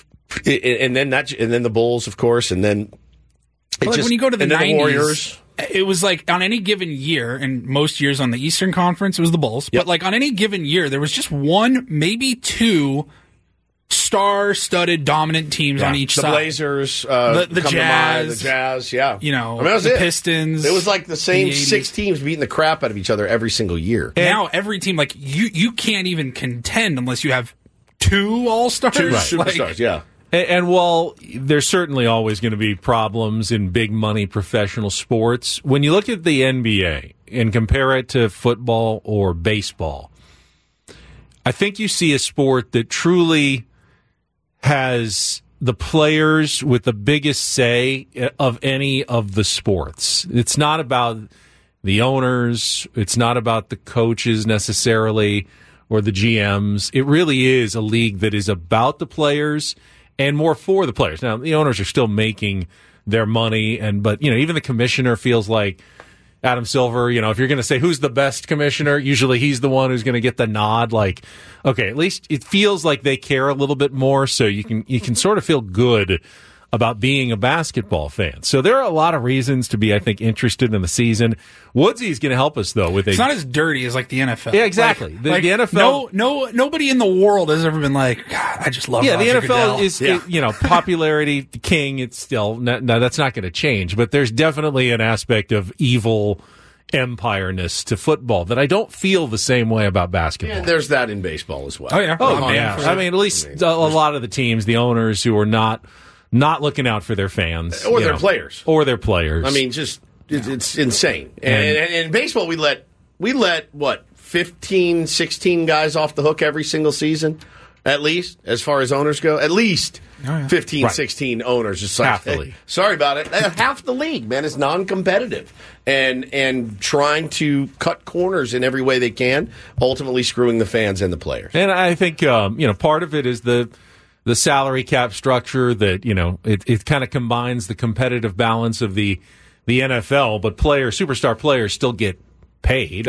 H: then the Bulls, of course, and then
J: when you go to the 90s,
H: the Warriors.
J: It was like on any given year, and most years on the Eastern Conference, it was the Bulls. But like on any given year, there was just 1, maybe 2 star-studded dominant teams on each side.
H: The Blazers,
J: the
H: come
J: Jazz,
H: to mind, the Jazz, yeah.
J: You know,
H: I mean, that was
J: the
H: it.
J: Pistons.
H: It was like the same
J: the
H: 6 teams beating the crap out of each other every single year.
J: And now every team, like, you can't even contend unless you have 2 all-stars.
H: 2 superstars, yeah.
G: And while there's certainly always going to be problems in big money professional sports, when you look at the NBA and compare it to football or baseball, I think you see a sport that truly has the players with the biggest say of any of the sports. It's not about the owners. It's not about the coaches necessarily or the GMs. It really is a league that is about the players and more for the players. Now, the owners are still making their money, but you know, even the commissioner feels like Adam Silver. You know, if you're going to say who's the best commissioner, usually he's the one who's going to get the nod. Like, okay, at least it feels like they care a little bit more, so you can sort of feel good about being a basketball fan. So there are a lot of reasons to be, I think, interested in the season. Woodsy's going to help us, though. It's
J: not as dirty as like the NFL.
G: Yeah, exactly. The NFL.
J: Nobody in the world has ever been like, God, I just love.
G: Yeah,
J: Roger
G: the NFL
J: Goodell.
G: is popularity king. It's still no, that's not going to change. But there's definitely an aspect of evil empire-ness to football that I don't feel the same way about basketball.
H: And there's that in baseball as well.
J: Oh yeah.
G: I mean, at least a lot of the teams, the owners who are not looking out for their fans
H: or their players.
G: I
H: mean, just it's insane. And in baseball, we let what 15, 16 guys off the hook every single season, at least as far as owners go. At least 15, 16 owners. Just like,
G: half the league.
H: Sorry about it. Half the league, man, is non-competitive and trying to cut corners in every way they can, ultimately screwing the fans and the players.
G: And I think part of it is the salary cap structure that, it kind of combines the competitive balance of the NFL, but superstar players still get paid.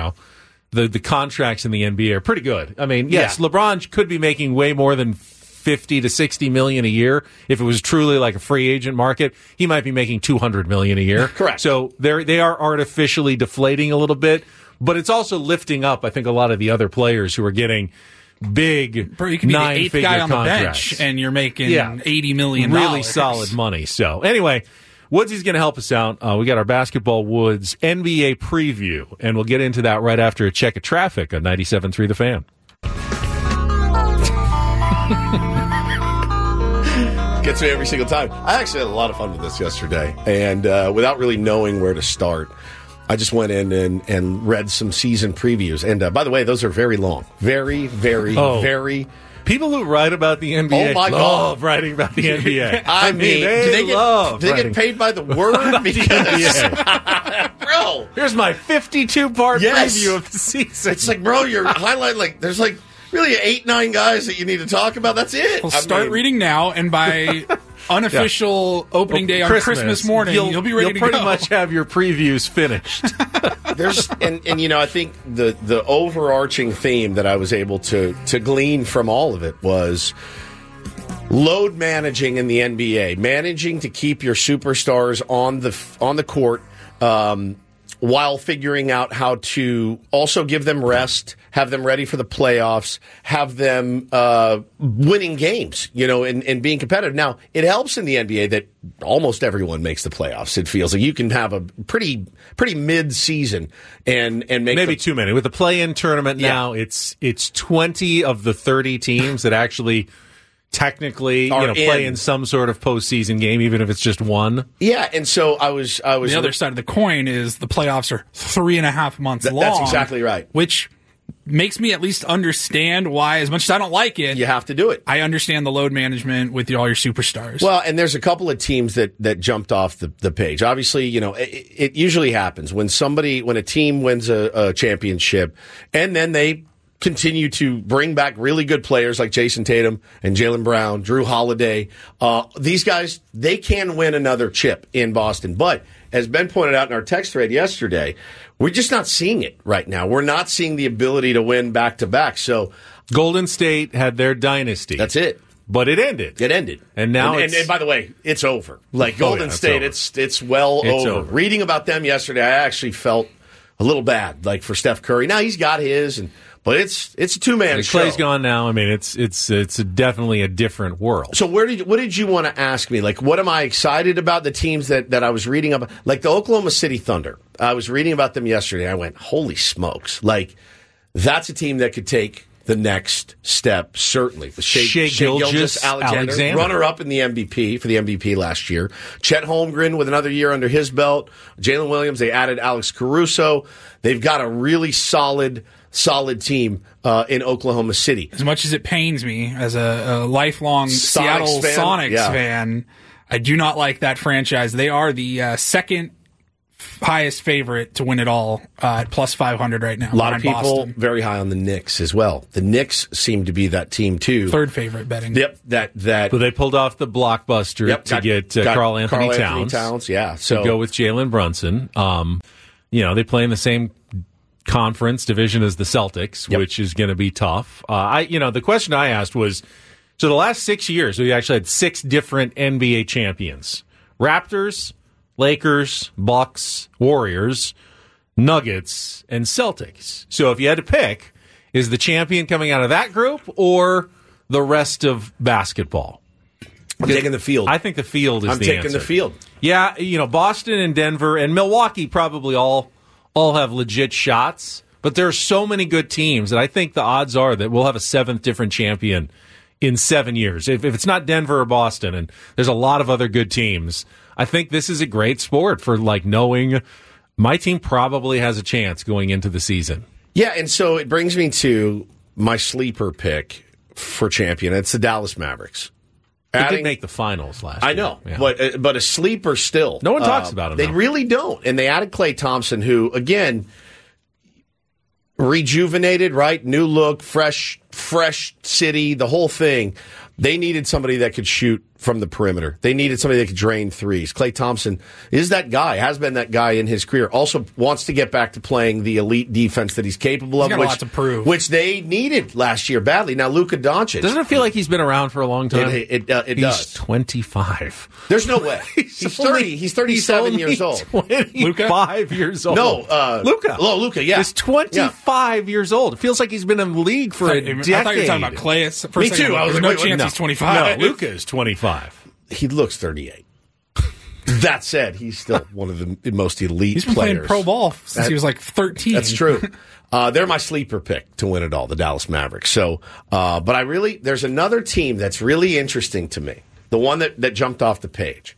G: The contracts in the NBA are pretty good. I mean, yes, LeBron could be making way more than $50 to $60 million a year. If it was truly like a free agent market, he might be making $200 million a year.
H: Correct.
G: So they are artificially deflating a little bit, but it's also lifting up, I think, a lot of the other players who are getting big,
J: Bro, you can be the 8th guy on
G: contracts.
J: the bench, and you're making $80 million.
G: Really solid money. So anyway, Woodsy's going to help us out. We got our Basketball Woods NBA preview, and we'll get into that right after a check of traffic on 97.3 The Fan.
H: Gets me every single time. I actually had a lot of fun with this yesterday, and without really knowing where to start, I just went in and read some season previews. And by the way, those are very long. Very, very, very.
G: People who write about the NBA love writing about the NBA.
H: I mean, do they get paid by the word? Because, bro,
G: here's my 52-part preview of the season.
H: It's like, bro, you're highlighting, there's really 8-9 guys that you need to talk about. That's it.
J: Well, start reading now, and by unofficial opening day on Christmas morning, you'll be ready to go.
G: You'll pretty much have your previews finished.
H: I think the overarching theme that I was able to glean from all of it was load managing in the NBA, managing to keep your superstars on the court, while figuring out how to also give them rest, have them ready for the playoffs, have them winning games, and being competitive. Now, it helps in the NBA that almost everyone makes the playoffs. It feels like you can have a pretty mid-season and make
G: maybe too many. With the play-in tournament now, it's 20 of the 30 teams that actually technically play in some sort of postseason game, even if it's just one.
H: Yeah, and so I was
J: the other side of the coin is the playoffs are 3.5 months long.
H: That's exactly right.
J: Which makes me at least understand why, as much as I don't like it,
H: you have to do it.
J: I understand the load management with all your superstars.
H: Well, and there's a couple of teams that jumped off the page. Obviously, it usually happens when a team wins a championship, and then they continue to bring back really good players like Jason Tatum and Jaylen Brown, Drew Holiday. These guys, they can win another chip in Boston. But as Ben pointed out in our text thread yesterday, we're just not seeing it right now. We're not seeing the ability to win back-to-back. So
G: Golden State had their dynasty.
H: That's it.
G: But it ended.
H: And now and by the way, it's over. Like Golden State, it's well over. Reading about them yesterday, I actually felt a little bad, like for Steph Curry. Now he's got his, but it's a two-man show.
G: Clay's gone now. I mean, it's definitely a different world.
H: So what did you want to ask me? Like, what am I excited about? The teams that I was reading about, like the Oklahoma City Thunder. I was reading about them yesterday. I went, holy smokes! Like, that's a team that could take the next step. Certainly, the Shai Gilgeous-Alexander, runner-up in the MVP for the MVP last year. Chet Holmgren with another year under his belt. Jalen Williams. They added Alex Caruso. They've got a really solid team in Oklahoma City.
J: As much as it pains me as a lifelong Seattle Sonics fan, I do not like that franchise. They are the second highest favorite to win it all at plus 500 right now.
H: A lot of people very high on the Knicks as well. The Knicks seem to be that team too.
J: Third favorite betting.
H: Yep. But
G: they pulled off the blockbuster to get Karl Anthony Towns.
H: Yeah.
G: So go with Jalen Brunson. They play in the same conference division as the Celtics, which is going to be tough. The question I asked was, so the last 6 years, we actually had 6 different NBA champions. Raptors, Lakers, Bucks, Warriors, Nuggets, and Celtics. So if you had to pick, is the champion coming out of that group or the rest of basketball?
H: I'm taking the field.
G: I think the field is the answer.
H: I'm taking the field.
G: Yeah, Boston and Denver and Milwaukee probably all have legit shots, but there are so many good teams that I think the odds are that we'll have a 7th different champion in 7 years. If it's not Denver or Boston, and there's a lot of other good teams, I think this is a great sport for knowing my team probably has a chance going into the season.
H: Yeah, and so it brings me to my sleeper pick for champion. It's the Dallas Mavericks.
G: They did make the finals last year.
H: I know, but a sleeper still.
G: No one talks about him.
H: They really don't. And they added Klay Thompson, who, again, rejuvenated, right? New look, fresh city, the whole thing. They needed somebody that could shoot from the perimeter. They needed somebody that could drain threes. Klay Thompson is that guy, has been that guy in his career. Also wants to get back to playing the elite defense that he's capable of,
J: got a lot to prove.
H: Which they needed last year badly. Now, Luka Doncic.
G: Doesn't it feel like he's been around for a long time?
H: It
G: he's
H: does.
G: 25.
H: There's no way. He's 30. He's 37 years old.
G: 25 years old.
H: No,
G: Luka.
H: Oh, Luka, yeah.
G: He's 25 years old. It feels like he's been in the league for a decade.
J: I thought you were talking about Klay.
H: Me too. I was like,
J: no chance he's 25.
G: No, Luka is 25.
H: He looks 38. That said, he's still one of the most elite
J: He's been
H: players.
J: playing pro ball since he was like 13.
H: That's true. They're my sleeper pick to win it all, the Dallas Mavericks. So, but there's another team that's really interesting to me. The one that jumped off the page.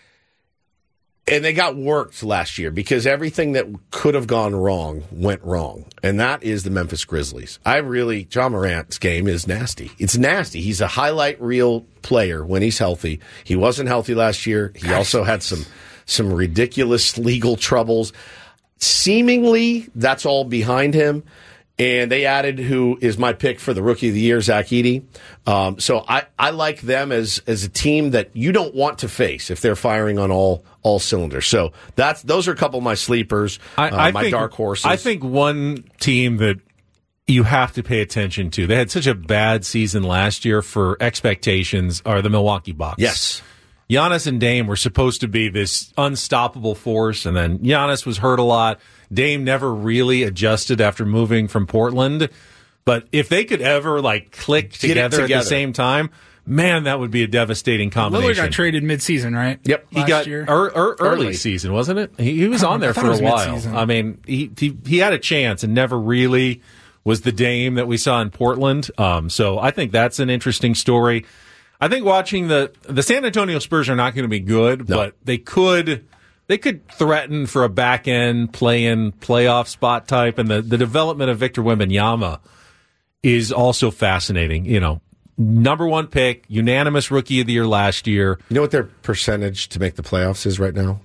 H: And they got worked last year because everything that could have gone wrong went wrong. And that is the Memphis Grizzlies. John Morant's game is nasty. It's nasty. He's a highlight reel player when he's healthy. He wasn't healthy last year. He also had some ridiculous legal troubles. Seemingly, that's all behind him. And they added who is my pick for the Rookie of the Year, Zach Edey. So I like them as a team that you don't want to face if they're firing on all cylinders. So those are a couple of my sleepers, my dark horses.
G: I think one team that you have to pay attention to, they had such a bad season last year for expectations, are the Milwaukee Bucks.
H: Yes.
G: Giannis and Dame were supposed to be this unstoppable force, and then Giannis was hurt a lot. Dame never really adjusted after moving from Portland. But if they could ever click together at the same time, man, that would be a devastating combination.
J: Lillard got traded mid-season, right?
G: Yep. He got early season, wasn't it? He was on there for a while.
J: Mid-season.
G: I mean, he had a chance and never really was the Dame that we saw in Portland. So I think that's an interesting story. I think watching the San Antonio Spurs are not going to be good, but they could threaten for a back-end play-in playoff spot type, and the development of Victor Wembanyama is also fascinating. Number one pick, unanimous Rookie of the Year last year.
H: You know what their percentage to make the playoffs is right now?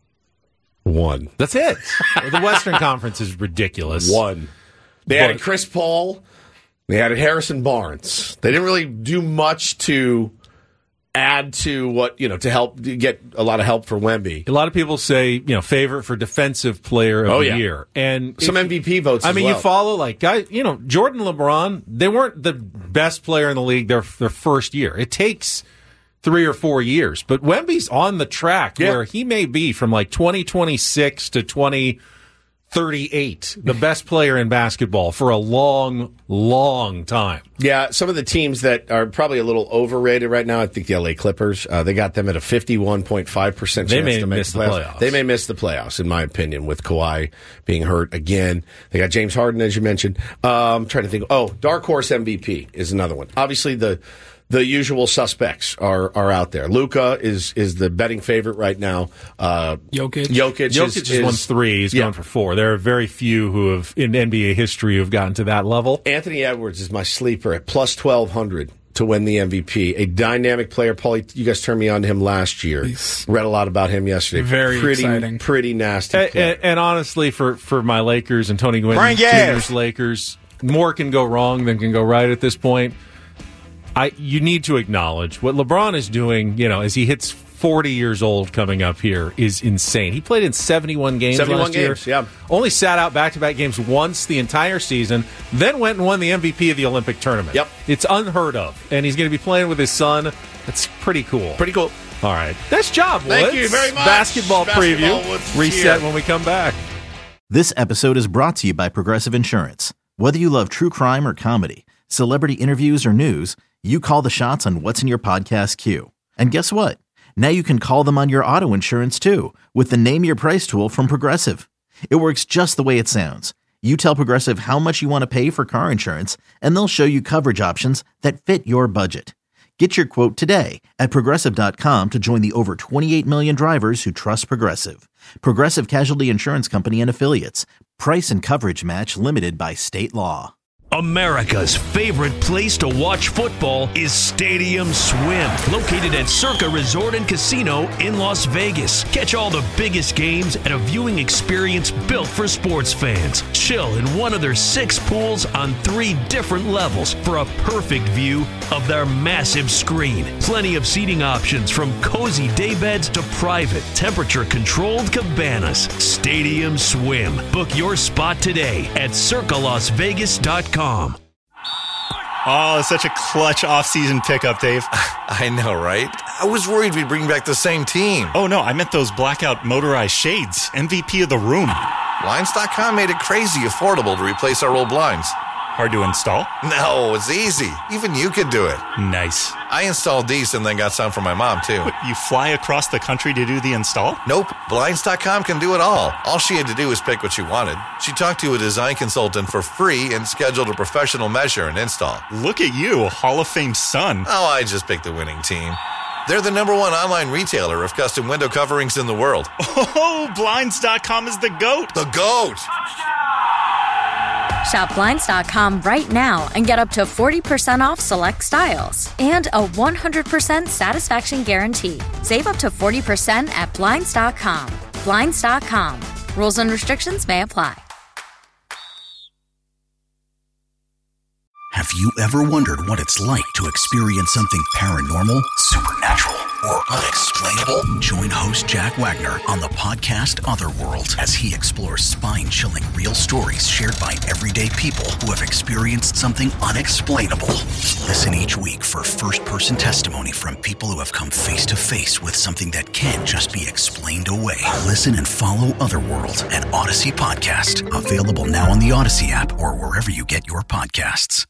H: 1.
G: That's it. The Western Conference is ridiculous.
H: 1. They added Chris Paul. They added Harrison Barnes. They didn't really do much to add to to help get a lot of help for Wemby.
G: A lot of people say, favorite for defensive player of the year. And
H: some MVP votes as well.
G: You follow guys, Jordan, LeBron, they weren't the best player in the league their first year. It takes 3 or 4 years. But Wemby's on the track where he may be from 2026 to 2038, the best player in basketball for a long, long time.
H: Yeah, some of the teams that are probably a little overrated right now, I think the LA Clippers, they got them at a 51.5% chance to make the playoffs. They may miss the playoffs, in my opinion, with Kawhi being hurt again. They got James Harden, as you mentioned. I'm trying to think. Dark Horse MVP is another one. Obviously, the usual suspects are out there. Luka is the betting favorite right now. Jokic
G: has won 3. He's gone for 4. There are very few who have in NBA history who have gotten to that level.
H: Anthony Edwards is my sleeper at plus 1,200 to win the MVP. A dynamic player. Paulie, you guys turned me on to him last year. Read a lot about him yesterday.
J: Very exciting.
H: Pretty nasty player.
G: And honestly, for my Lakers and Tony Gwynn Jr.'s Lakers, more can go wrong than can go right at this point. You need to acknowledge what LeBron is doing, as he hits 40 years old coming up here is insane. He played in 71 games last year.
H: Yeah.
G: Only sat out back-to-back games once the entire season, then went and won the MVP of the Olympic tournament.
H: Yep.
G: It's unheard of. And he's going to be playing with his son. That's pretty cool.
H: Pretty cool.
G: All right. Nice job, Woods.
H: Thank you very much.
G: Basketball preview.
H: Woods
G: Reset when we come back.
A: This episode is brought to you by Progressive Insurance. Whether you love true crime or comedy, celebrity interviews or news, you call the shots on what's in your podcast queue. And guess what? Now you can call them on your auto insurance too with the Name Your Price tool from Progressive. It works just the way it sounds. You tell Progressive how much you want to pay for car insurance, and they'll show you coverage options that fit your budget. Get your quote today at Progressive.com to join the over 28 million drivers who trust Progressive. Progressive Casualty Insurance Company and Affiliates. Price and coverage match limited by state law.
N: America's favorite place to watch football is Stadium Swim, located at Circa Resort and Casino in Las Vegas. Catch all the biggest games at a viewing experience built for sports fans. Chill in one of their 6 pools on 3 different levels for a perfect view of their massive screen. Plenty of seating options from cozy daybeds to private, temperature-controlled cabanas. Stadium Swim. Book your spot today at circalasvegas.com.
C: Oh, it's such a clutch off-season pickup, Dave.
D: I know, right? I was worried we'd bring back the same team.
C: Oh, no, I meant those blackout motorized shades. MVP of the room.
D: Blinds.com made it crazy affordable to replace our old blinds.
C: Hard to install?
D: No, it's easy. Even you could do it.
C: Nice.
D: I installed these and then got some for my mom, too.
C: What, you fly across the country to do the install?
D: Nope. Blinds.com can do it all. All she had to do was pick what she wanted. She talked to a design consultant for free and scheduled a professional measure and install.
C: Look at you, Hall of Fame son.
D: Oh, I just picked the winning team. They're the #1 online retailer of custom window coverings in the world.
C: Oh, Blinds.com is the GOAT.
D: The GOAT!
E: Shop Blinds.com right now and get up to 40% off select styles and a 100% satisfaction guarantee. Save up to 40% at Blinds.com. Blinds.com. Rules and restrictions may apply.
O: If you ever wondered what it's like to experience something paranormal, supernatural, or unexplainable, join host Jack Wagner on the podcast Otherworld as he explores spine-chilling real stories shared by everyday people who have experienced something unexplainable. Listen each week for first-person testimony from people who have come face-to-face with something that can't just be explained away. Listen and follow Otherworld, an Odyssey podcast, available now on the Odyssey app or wherever you get your podcasts.